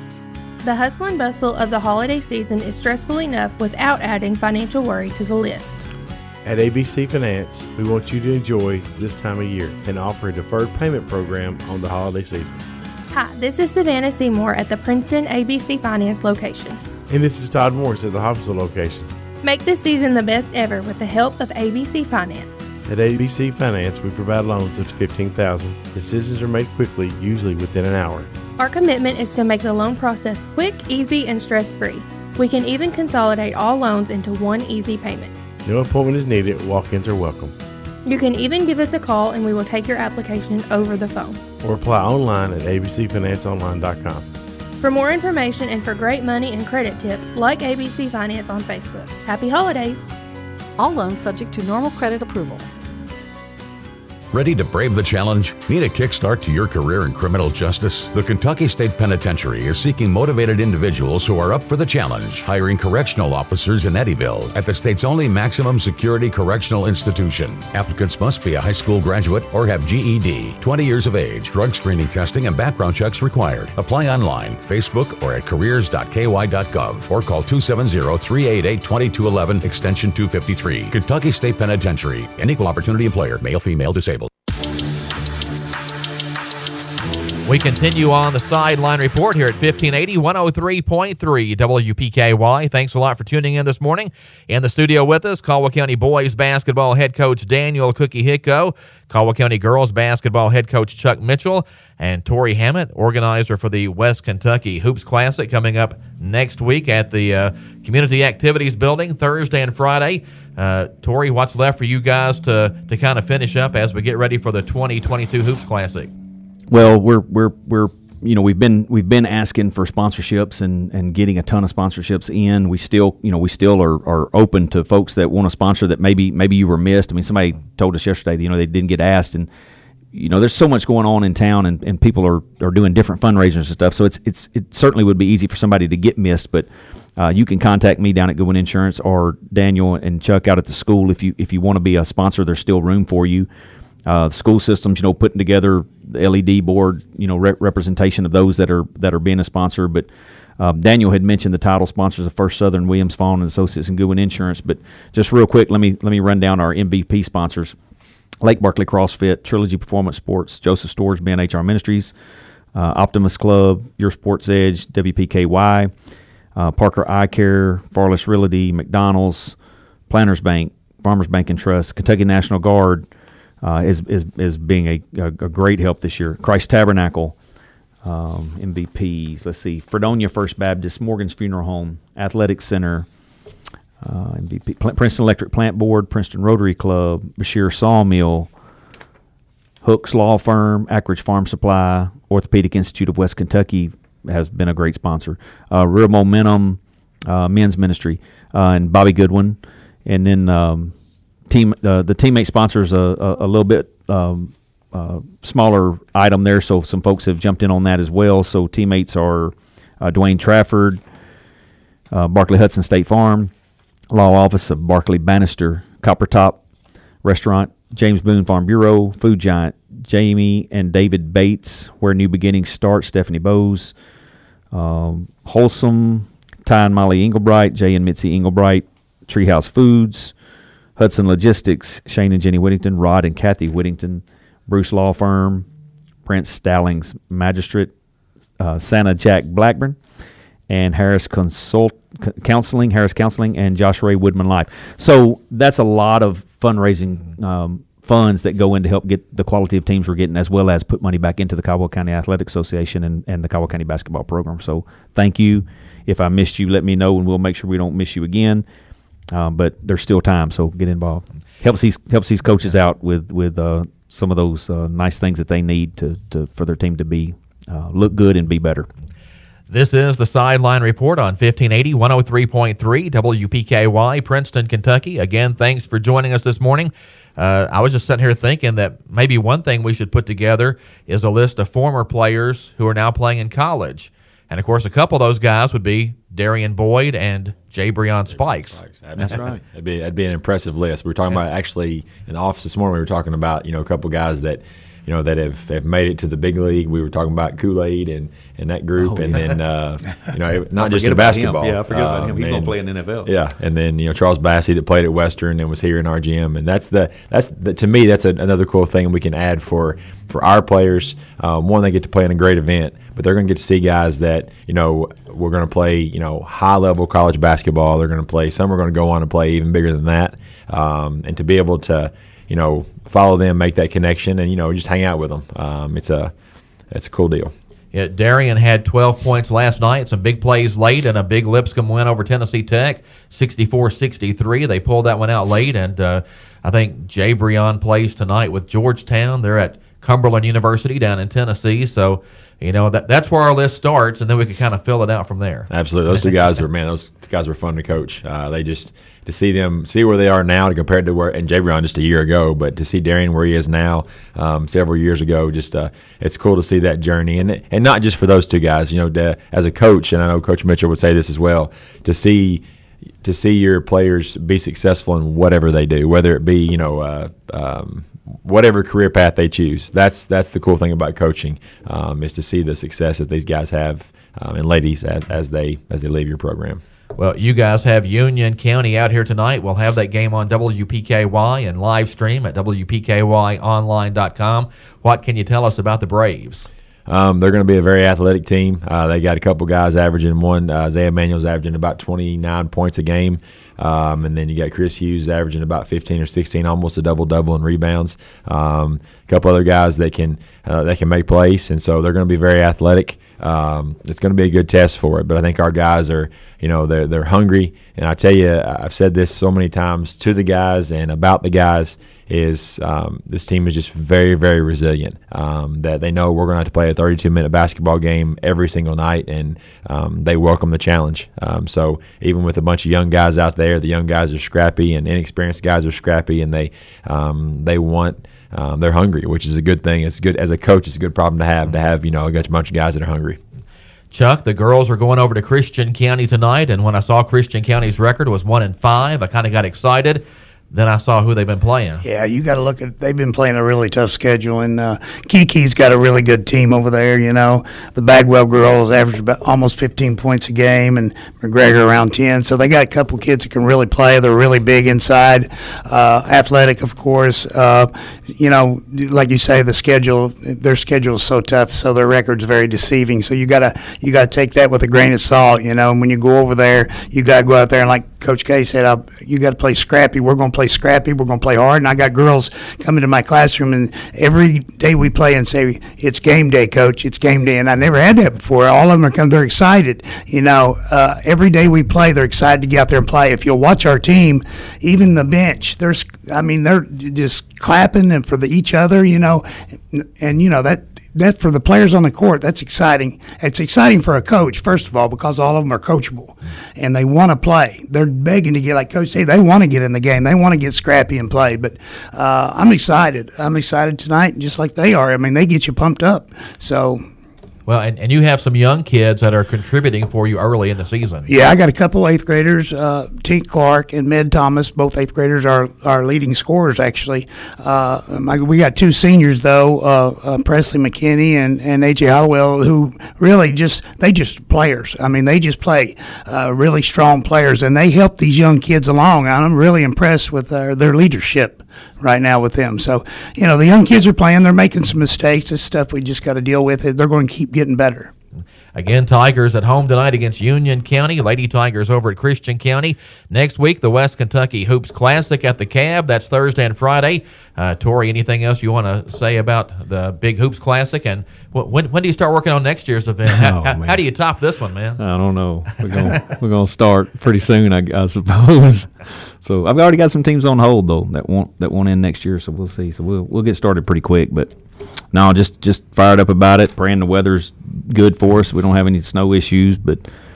The hustle and bustle of the holiday season is stressful enough without adding financial worry to the list. At A B C Finance, we want you to enjoy this time of year and offer a deferred payment program on the holiday season. Hi, this is Savannah Seymour at the Princeton A B C Finance location. And this is Todd Morris at the Hopkinsville location. Make this season the best ever with the help of A B C Finance. At A B C Finance, we provide loans up to fifteen thousand dollars. Decisions are made quickly, usually within an hour. Our commitment is to make the loan process quick, easy, and stress-free. We can even consolidate all loans into one easy payment. No appointment is needed. Walk-ins are welcome. You can even give us a call and we will take your application over the phone. Or apply online at a b c finance online dot com. For more information and for great money and credit tips, like A B C Finance on Facebook. Happy holidays! All loans subject to normal credit approval. Ready to brave the challenge? Need a kickstart to your career in criminal justice? The Kentucky State Penitentiary is seeking motivated individuals who are up for the challenge, hiring correctional officers in Eddyville at the state's only maximum security correctional institution. Applicants must be a high school graduate or have G E D, twenty years of age, drug screening testing and background checks required. Apply online, Facebook, or at careers dot k y dot gov or call two seven zero, three eight eight, two two one one, extension two fifty-three. Kentucky State Penitentiary, an equal opportunity employer, male, female, disabled. We continue on the Sideline Report here at fifteen eighty, one oh three point three W P K Y. Thanks a lot for tuning in this morning. In the studio with us, Caldwell County boys basketball head coach Daniel Cookie Hicko, Caldwell County girls basketball head coach Chuck Mitchell, and Tori Hammett, organizer for the West Kentucky Hoops Classic, coming up next week at the uh, Community Activities Building, Thursday and Friday. Uh, Tori, what's left for you guys to, to kind of finish up as we get ready for the twenty twenty-two Hoops Classic? Well, we're we're we're you know, we've been we've been asking for sponsorships and, and getting a ton of sponsorships in. We still, you know, we still are, are open to folks that want to sponsor that maybe maybe you were missed. I mean, somebody told us yesterday, you know, they didn't get asked, and you know, there's so much going on in town, and, and people are, are doing different fundraisers and stuff. So it's it's it certainly would be easy for somebody to get missed, but uh, you can contact me down at Goodwin Insurance or Daniel and Chuck out at the school if you if you want to be a sponsor. There's still room for you. Uh, school systems, you know, putting together the L E D board, you know, re- representation of those that are that are being a sponsor. But uh, Daniel had mentioned the title sponsors of First Southern, Williams Fawn and Associates, and Goodwin Insurance. But just real quick, let me let me run down our M V P sponsors: Lake Berkeley CrossFit, Trilogy Performance Sports, Joseph Storage, Ben H R Ministries, uh, Optimus Club, Your Sports Edge, W P K Y, uh, Parker Eye Care, Farless Realty, McDonald's, Planners Bank, Farmers Bank and Trust, Kentucky National Guard. Uh, is, is is being a, a, a great help this year. Christ Tabernacle, um, M V Ps. Let's see, Fredonia First Baptist, Morgan's Funeral Home, Athletic Center, uh, M V P, Pl- Princeton Electric Plant Board, Princeton Rotary Club, Bashir Sawmill, Hooks Law Firm, Ackridge Farm Supply, Orthopedic Institute of West Kentucky has been a great sponsor. Uh, Real Momentum uh, Men's Ministry, uh, and Bobby Goodwin, and then. Um, Team, uh, the teammate sponsors a, a, a little bit um, uh, smaller item there, so some folks have jumped in on that as well. So teammates are uh, Dwayne Trafford, uh, Barkley Hudson State Farm, Law Office of Barkley Bannister, Copper Top Restaurant, James Boone Farm Bureau, Food Giant, Jamie and David Bates, Where New Beginnings Start, Stephanie Bowes, um, Wholesome, Ty and Molly Englebright, Jay and Mitzi Englebright, Treehouse Foods, Hudson Logistics, Shane and Jenny Whittington, Rod and Kathy Whittington, Bruce Law Firm, Prince Stallings Magistrate, uh, Santa Jack Blackburn, and Harris Consult Counseling, Harris Counseling, and Joshua Ray Woodman Life. So that's a lot of fundraising um, funds that go in to help get the quality of teams we're getting, as well as put money back into the Caldwell County Athletic Association and, and the Caldwell County Basketball Program. So thank you. If I missed you, let me know, and we'll make sure we don't miss you again. Um, but there's still time, so get involved. Helps these helps these coaches out with with uh, some of those uh, nice things that they need to, to for their team to be uh, look good and be better. This is the Sideline Report on fifteen eighty, one oh three point three W P K Y, Princeton, Kentucky. Again, thanks for joining us this morning. Uh, I was just sitting here thinking that maybe one thing we should put together is a list of former players who are now playing in college. And, of course, a couple of those guys would be Darian Boyd and Jay Breon Spikes. Spikes. That's right. That'd be, that'd be an impressive list. We were talking yeah. about, actually, in the office this morning, we were talking about, you know, a couple guys that, you know, that have, have made it to the big league. We were talking about Kool-Aid and, and that group. Oh, and yeah. then, uh, you know, not just in basketball. Him. Yeah, I forget about um, him. He's going to play in the N F L. Yeah, and then, you know, Charles Bassey that played at Western and was here in our gym. And that's the, that's the, to me, that's a, another cool thing we can add for, for our players. Um, one, they get to play in a great event, but they're going to get to see guys that, you know, we're going to play, you know, high-level college basketball. They're going to play. Some are going to go on and play even bigger than that. Um, and to be able to, you know, follow them, make that connection, and, you know, just hang out with them. Um, it's a it's a cool deal. Yeah, Darian had twelve points last night, some big plays late, and a big Lipscomb win over Tennessee Tech, sixty-four sixty-three. They pulled that one out late, and uh, I think Jay Breon plays tonight with Georgetown. They're at Cumberland University down in Tennessee, so you know that that's where our list starts, and then we can kind of fill it out from there. Absolutely, those two guys were man. Those guys were fun to coach. Uh, they just to see them see where they are now to compared to where and Jay Breon just a year ago, but to see Darian where he is now, um, several years ago, just uh, it's cool to see that journey, and and not just for those two guys. You know, to, as a coach, and I know Coach Mitchell would say this as well, to see. to see your players be successful in whatever they do, whether it be, you know, uh, um, whatever career path they choose. That's that's the cool thing about coaching, um, is to see the success that these guys have um, and ladies as, as they as they leave your program. Well, you guys have Union County out here tonight. We'll have that game on W P K Y and live stream at W P K Y online dot com. What can you tell us about the Braves? Um, they're going to be a very athletic team. Uh, they got a couple guys averaging one. Uh, Isaiah Manuel's averaging about twenty-nine points a game. Um, and then you got Chris Hughes averaging about fifteen or sixteen, almost a double-double in rebounds. Um, a couple other guys that can uh, that can make plays, and so they're going to be very athletic. um, it's going to be a good test for it. But I think our guys are, you know, they're they're hungry. And I tell you, I've said this so many times to the guys and about the guys. Is um, this team is just very, very resilient. Um, that they know we're going to have to play a thirty-two minute basketball game every single night, and um, they welcome the challenge. Um, so even with a bunch of young guys out there, the young guys are scrappy, and inexperienced guys are scrappy, and they um, they want. Um, they're hungry, which is a good thing. It's good as a coach. It's a good problem to have. To have you know a bunch of guys that are hungry. Chuck, the girls are going over to Christian County tonight, and when I saw Christian County's record was one and five, I kind of got excited. Then I saw who they've been playing. Yeah, you got to look at. They've been playing a really tough schedule, and uh, Kiki's got a really good team over there. You know, the Bagwell girls average about almost fifteen points a game, and McGregor around ten. So they got a couple kids that can really play. They're really big inside, uh, athletic, of course. Uh, you know, like you say, the schedule, their schedule is so tough, so their record's very deceiving. So you gotta you gotta take that with a grain of salt. You know, and when you go over there, you gotta go out there and like Coach K said, I'll, you got to play scrappy. We're going to play scrappy. We're going to play hard. And I got girls coming to my classroom, and every day we play and say, it's game day, Coach. It's game day. And I never had that before. All of them are coming. They're excited. You know, uh, every day we play, they're excited to get out there and play. If you'll watch our team, even the bench, there's, I mean, they're just clapping and for the each other, you know, and, and you know, that, That for the players on the court, that's exciting. It's exciting for a coach, first of all, because all of them are coachable and they want to play. They're begging to get, like Coach said, they want to get in the game. They want to get scrappy and play. But uh, I'm excited. I'm excited tonight, just like they are. I mean, they get you pumped up. So. Well, and, and you have some young kids that are contributing for you early in the season. Yeah, I got a couple eighth graders, uh, Tink Clark and Med Thomas. Both eighth graders are our leading scorers, actually. Uh, my, we got two seniors, though, uh, uh, Presley McKinney and, and A J Hollowell, who really just, they just players. I mean, they just play uh, really strong players, and they help these young kids along. I'm really impressed with uh, their leadership right now with them. So, you know, the young kids are playing. They're making some mistakes. It's stuff we just got to deal with. They're going to keep getting better. Again, Tigers at home tonight against Union County. Lady Tigers over at Christian County. Next week, the West Kentucky Hoops Classic at the Cab. That's Thursday and Friday. Uh, Tori, anything else you want to say about the Big Hoops Classic? And when, when do you start working on next year's event? How, Oh, how, man. how do you top this one, man? I don't know. We're gonna we're gonna start pretty soon, I, I suppose. So I've already got some teams on hold though that won't that won't end next year. So we'll see. So we'll we'll get started pretty quick. But no, just just fired up about it. Praying the weather's good for us. We don't have any snow issues. But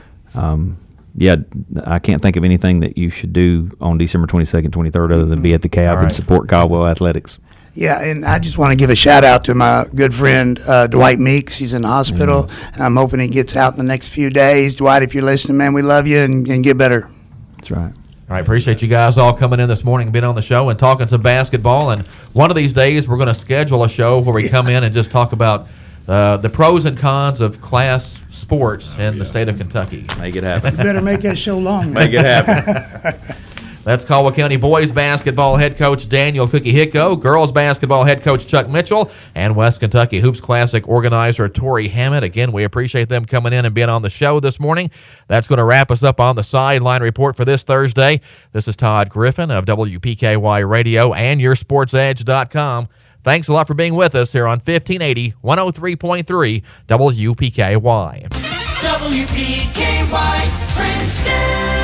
um, yeah, I can't think of anything that you should do on December twenty-second, twenty-third, other than be at the Cab All right. and support Caldwell Athletics. Yeah, and I just want to give a shout out to my good friend uh, Dwight Meeks. He's in the hospital, Mm-hmm. and I'm hoping he gets out in the next few days. Dwight, if you're listening, man, we love you, and, and get better. That's right. All right, appreciate you guys all coming in this morning and being on the show and talking some basketball. And one of these days, we're going to schedule a show where we come in and just talk about uh, the pros and cons of class sports in the state of Kentucky. Make it happen. You better make that show long. Make it happen. That's Caldwell County boys basketball head coach Daniel Cookie Hicko, girls basketball head coach Chuck Mitchell, and West Kentucky Hoops Classic organizer Tori Hammett. Again, we appreciate them coming in and being on the show this morning. That's going to wrap us up on the Sideline Report for this Thursday. This is Todd Griffin of W P K Y Radio and your sports edge dot com. Thanks a lot for being with us here on fifteen eighty, one oh three point three W P K Y. W P K Y Princeton.